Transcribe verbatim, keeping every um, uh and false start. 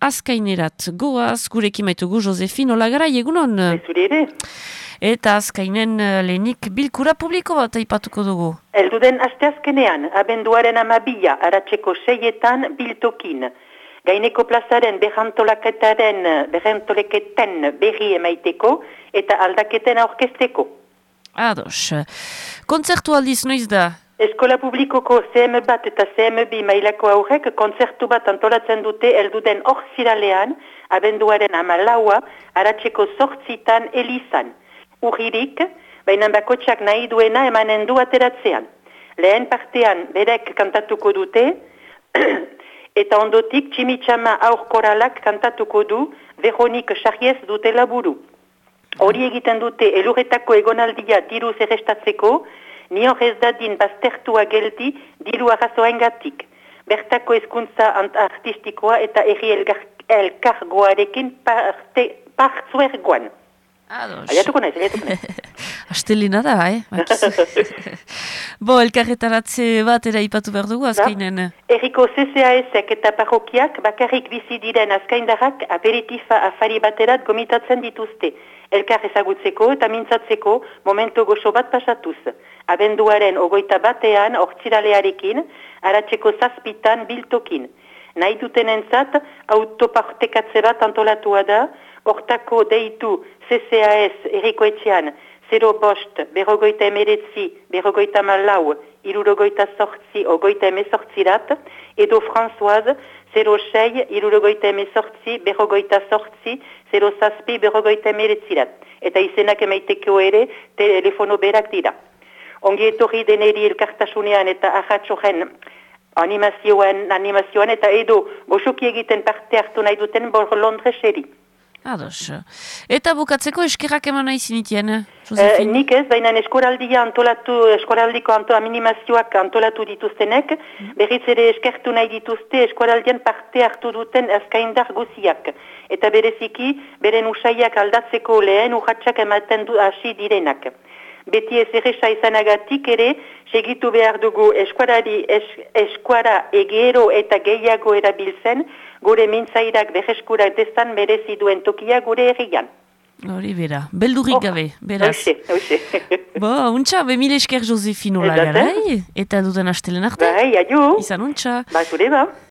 azkainerat goaz, gurekin maitugu Josefin Olagarai, egunon? Zure ere. Eta azkainen lehenik bilkura publiko bat aipatuko dugu. Elduden asteazkenean, abenduaren amabila, aratzeko seietan biltokin. Gaineko plazaren berrantolaketaren, berrantolaketen berri emaiteko eta aldaketen aurkezteko. Ados. Kontzertu aldiz noiz da? Eskola publikoko C M bat eta C M bi mailako aurrek kontzertu bat antolatzen dute elduden orziralean, abenduaren amalaua, aratzeko sortzitan elizan. Urririk, baina bakotxak nahi duena emanen du ateratzean. Lehen partean berek kantatuko dute, eta ondotik tximitxama aur koralak kantatuko du Veronik Charriez dute laburu. Hori egiten dute elurretako egonaldia diru zerrestatzeko, nior ez dadin baztertua geldi diru arrazoaingatik. Bertako hezkuntza artistikoa eta erri elkargoarekin parte partzuergoan. Ados. Aiatuko naiz, aiatuko naiz. Astelina da, eh? Bo, elkarretaratze bat ere ipatu behar dugu azkainen. Erriko C C A S-ek eta parrokiak bakarrik bizi diren azkaindarrak aperitifa afari baterat gomitatzen dituzte. Elkar ezagutzeko eta mintzatzeko momento goxo bat pasatuz. Abenduaren ogoita batean ortziralearekin, aratzeko zazpitan biltokin. Nahi dutenentzat autopartekatze bat antolatua da, hortako deitu C C A S errikoetxean zero bost, berrogoita emeretzi, berrogoita malau, irurogoita sortzi, ogoita emezortzirat, edo Françoise zero sei, irurogoita emezortzi, berrogoita sortzi, zero zazpi, berrogoita emeretzirat. Eta izenak emaiteko ere telefono berak dira. Ongi etorri deneri elkartasunean eta ahatsoren animazioan, animazioan eta edo goxoki egiten parte hartu nahi duten bor Londreseri. Ados. Eta bukatzeko eskerrak eman nahi zinitien, eh, nik ez, baina eskoraldia antolatu, eskoraldiko anto, animazioak antolatu dituztenek, berriz ere eskertu nahi dituzte eskoraldian parte hartu duten azkaindar guziak. Eta bereziki, beren usaiak aldatzeko lehen urratxak ematen du hasi direnak. Beti ez erresa izanagatik ere, segitu behar dugu eskuarari es, eskuara egero eta gehiago erabiltzen, gure mintzairak beheskurak dezan merezi duen tokia gure herrian. Hori bera, beldurrik gabe, beraz. Hauxe, hauxe. Bo, untxa, bemile esker Josefin Olagarai, eta duten astelen arte. Bai, adio. Izan untxa. Ba, zure ba.